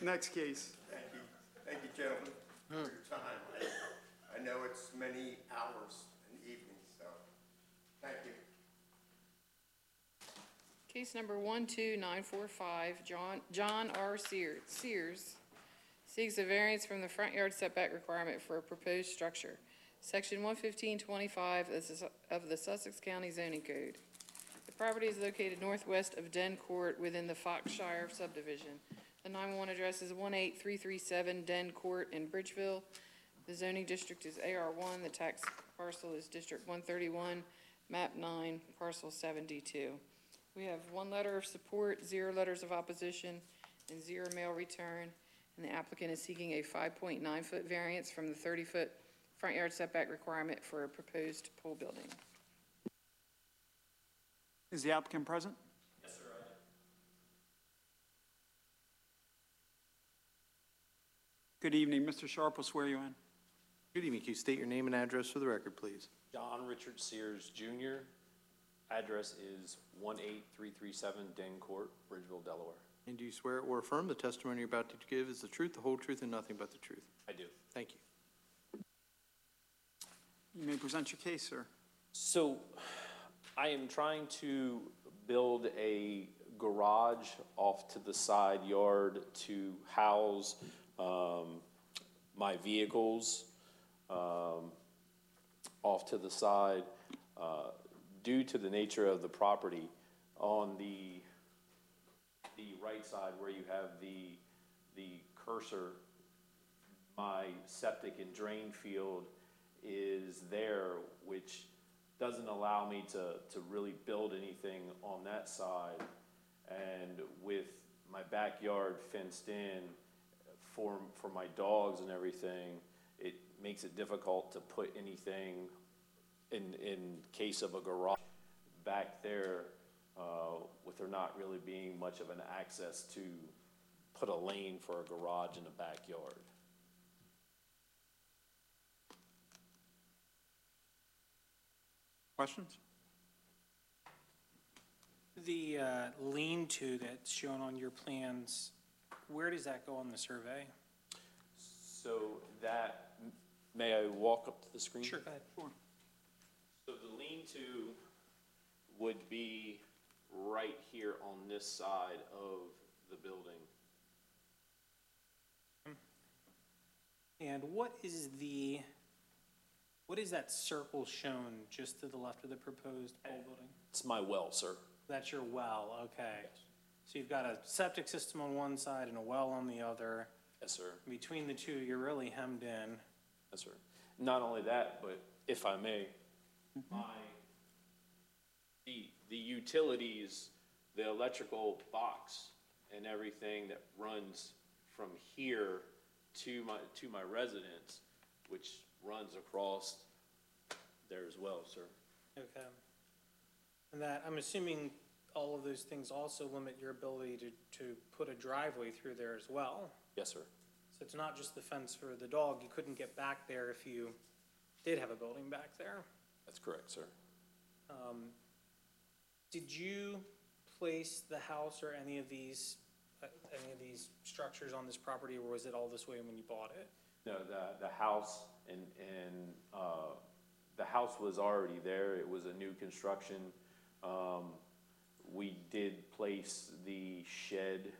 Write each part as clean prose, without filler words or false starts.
Next case. Thank you, gentlemen, for your time. I know it's many hours and evenings, so thank you. Case number 12945, John R. Sears seeks a variance from the front yard setback requirement for a proposed structure. Section 11525 of the Sussex County Zoning Code. The property is located northwest of Den Court within the Foxshire subdivision. The 911 address is 18337 Den Court in Bridgeville. The zoning district is AR1. The tax parcel is District 131, map 9, parcel 72. We have 1 letter of support, 0 letters of opposition, and 0 mail return. And the applicant is seeking a 5.9-foot variance from the 30-foot front yard setback requirement for a proposed pool building. Is the applicant present? Yes, sir, I am. Good evening. Mr. Sharp will swear you in. Good evening. Can you state your name and address for the record, please? John Richard Sears, Jr. Address is 18337 Den Court, Bridgeville, Delaware. And do you swear or affirm the testimony you're about to give is the truth, the whole truth, and nothing but the truth? I do. Thank you. You may present your case, sir. So, I am trying to build a garage off to the side yard to house my vehicles off to the side. Due to the nature of the property, on the right side where you have the cursor, my septic and drain field is there, which doesn't allow me to really build anything on that side. And with my backyard fenced in for my dogs and everything, it makes it difficult to put anything in case of a garage back there, with there not really being much of an access to put a lane for a garage in the backyard. Questions? The lean-to that's shown on your plans, where does that go on the survey? So that, may I walk up to the screen? Sure, go ahead. Sure. So the lean-to would be right here on this side of the building. And what is that circle shown just to the left of the proposed pole building? It's my well, sir. That's your well, okay. Yes. So you've got a septic system on one side and a well on the other. Yes, sir. Between the two, you're really hemmed in. Yes, sir. Not only that, but if I may, the utilities, the electrical box and everything that runs from here to my residence, which runs across there as well, sir. Okay. And that, I'm assuming all of those things also limit your ability to put a driveway through there as well. Yes, sir. So it's not just the fence for the dog. You couldn't get back there if you did have a building back there. That's correct, sir. Did you place the house or any of these structures on this property, or was it all this way when you bought it? No, the house and the house was already there. It was a new construction. We did place the shed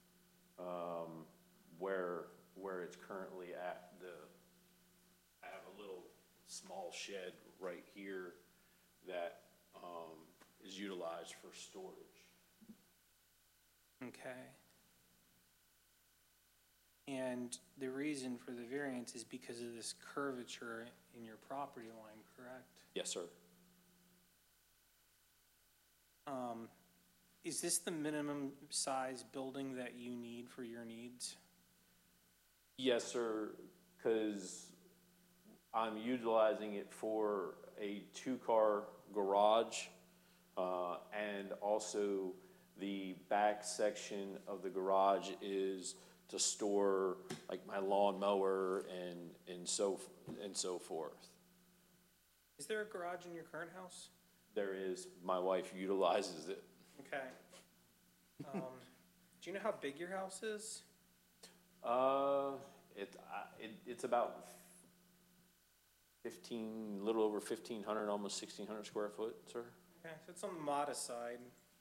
where it's currently at. I have a little small shed right here that is utilized for storage. Okay. And the reason for the variance is because of this curvature in your property line, correct? Yes, sir. Is this the minimum size building that you need for your needs? Yes, sir, because I'm utilizing it for a 2-car garage, and also the back section of the garage is to store like my lawnmower and so forth. Is there a garage in your current house? There is. My wife utilizes it. Okay. Do you know how big your house is? It's about 15, little over 1,500, almost 1,600 square foot, sir. Okay, so it's on the modest side.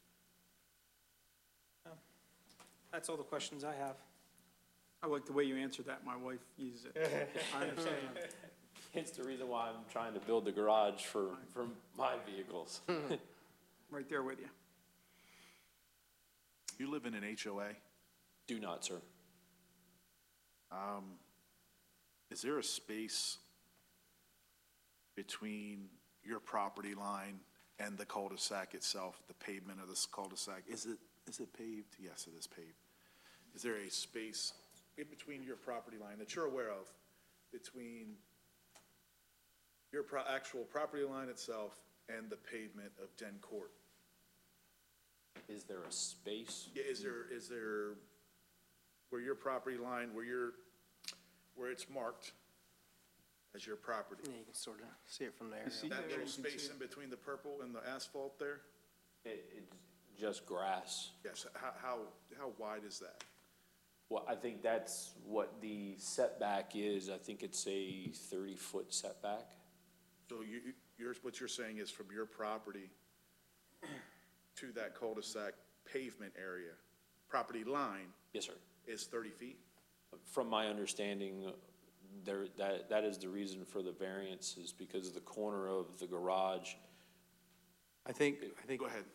Oh, that's all the questions I have. I like the way you answered that. My wife uses it. I understand. Hence the reason why I'm trying to build the garage for my vehicles. Right there with you. You live in an HOA. Do not, sir. Is there a space between your property line and the cul-de-sac itself, the pavement of this cul-de-sac? Is it paved? Yes, it is paved. Is there a space in between your property line that you're aware of, between your actual property line itself and the pavement of Den Court? Is there a space? Yeah, is there, where your property line, where it's marked as your property? Yeah, you can sort of see it from there. see That there, little you can space see in between the purple and the asphalt there? It's just grass. Yes, how wide is that? Well, I think that's what the setback is. I think it's a 30-foot setback. So what you're saying is from your property to that cul-de-sac pavement area, property line Yes, sir. is 30 feet? From my understanding, that is the reason for the variance, is because of the corner of the garage. I think. Go ahead.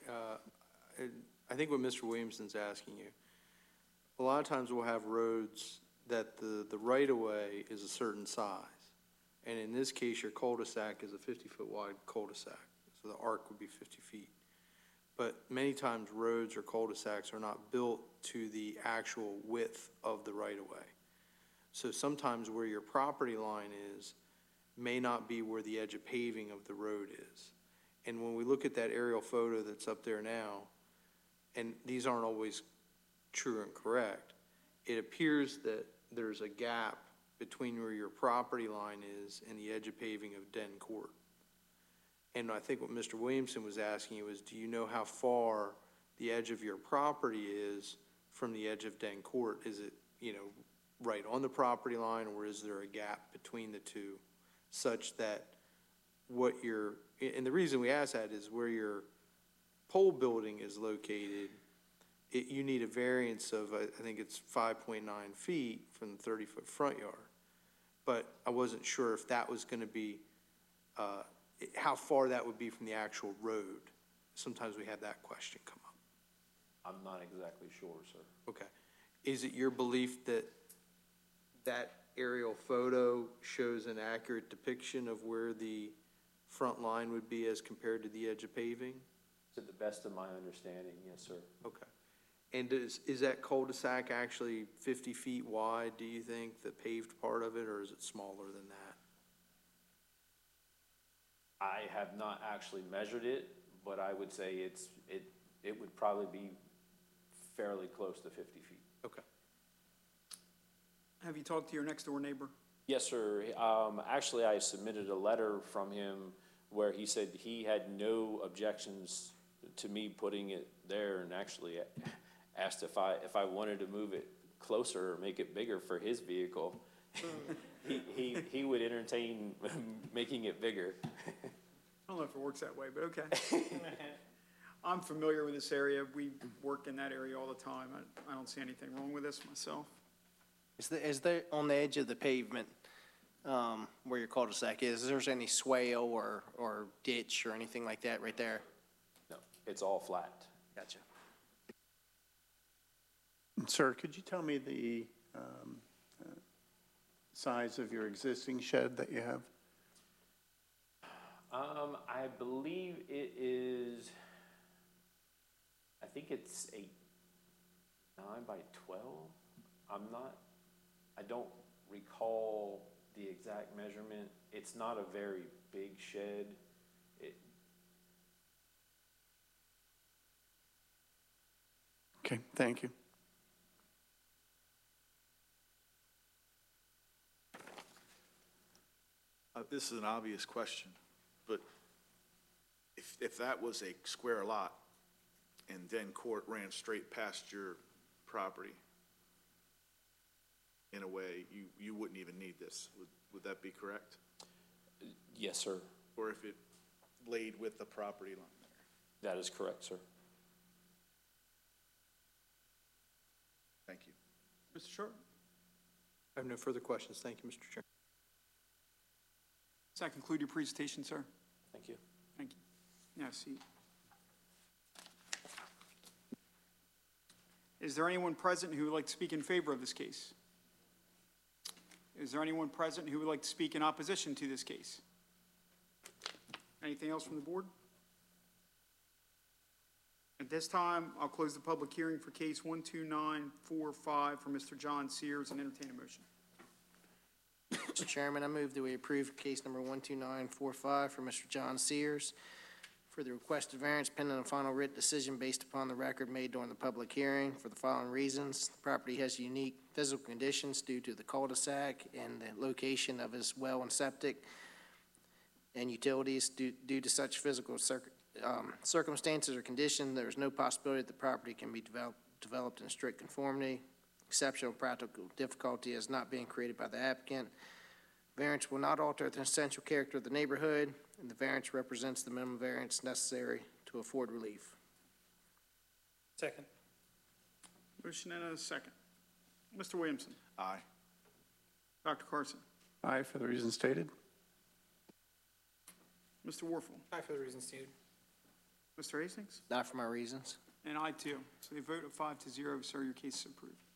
I think what Mr. Williamson's asking you, a lot of times we'll have roads that the right-of-way is a certain size. And in this case, your cul-de-sac is a 50-foot wide cul-de-sac, so the arc would be 50 feet. But many times roads or cul-de-sacs are not built to the actual width of the right-of-way. So sometimes where your property line is may not be where the edge of paving of the road is. And when we look at that aerial photo that's up there now, and these aren't always true and correct, it appears that there's a gap between where your property line is and the edge of paving of Den Court. And I think what Mr. Williamson was asking you is, do you know how far the edge of your property is from the edge of Den Court? Is it, right on the property line, or is there a gap between the two such that and the reason we ask that is where your pole building is located, you need a variance of, I think it's 5.9 feet from the 30-foot front yard. But I wasn't sure if that was going to be, how far that would be from the actual road. Sometimes we have that question come up. I'm not exactly sure, sir. Okay. Is it your belief that that aerial photo shows an accurate depiction of where the front line would be as compared to the edge of paving? To the best of my understanding, yes, sir. Okay. And is that cul-de-sac actually 50 feet wide, do you think, the paved part of it, or is it smaller than that? I have not actually measured it, but I would say it would probably be fairly close to 50 feet. Okay. Have you talked to your next-door neighbor? Yes, sir. Actually, I submitted a letter from him where he said he had no objections to me putting it there, and actually asked if I wanted to move it closer or make it bigger for his vehicle. He would entertain making it bigger. I don't know if it works that way, but okay. I'm familiar with this area. We work in that area all the time. I don't see anything wrong with this myself. Is there on the edge of the pavement, where your cul-de-sac is there any swale or ditch or anything like that right there? No, it's all flat. Gotcha. Sir, could you tell me the size of your existing shed that you have? I believe it is, I think it's a 9 by 12. I don't recall the exact measurement. It's not a very big shed. Okay, thank you. This is an obvious question, but if that was a square lot and Den Court ran straight past your property, in a way, you wouldn't even need this. Would that be correct? Yes, sir. Or if it laid with the property line there? That is correct, sir. Thank you. Mr. Sharp? I have no further questions. Thank you, Mr. Chairman. Does that conclude your presentation, sir? Thank you. Thank you. Have a seat. Is there anyone present who would like to speak in favor of this case? Is there anyone present who would like to speak in opposition to this case? Anything else from the board? At this time, I'll close the public hearing for case 12945 for Mr. John Sears and entertain a motion. Mr. Chairman, I move that we approve case number 12945 for Mr. John Sears for the requested variance pending a final written decision based upon the record made during the public hearing for the following reasons. The property has unique physical conditions due to the cul-de-sac and the location of his well and septic and utilities. Due to such physical circumstances or conditions, there is no possibility that the property can be developed in strict conformity. Exceptional practical difficulty is not being created by the applicant. Variance will not alter the essential character of the neighborhood, and the variance represents the minimum variance necessary to afford relief. Second. Motion and a second. Mr. Williamson. Aye. Dr. Carson. Aye, for the reasons stated. Mr. Warfel. Aye for the reasons stated. Mr. Hastings. Not for my reasons. And I too. So they vote 5-0, sir. Your case is approved.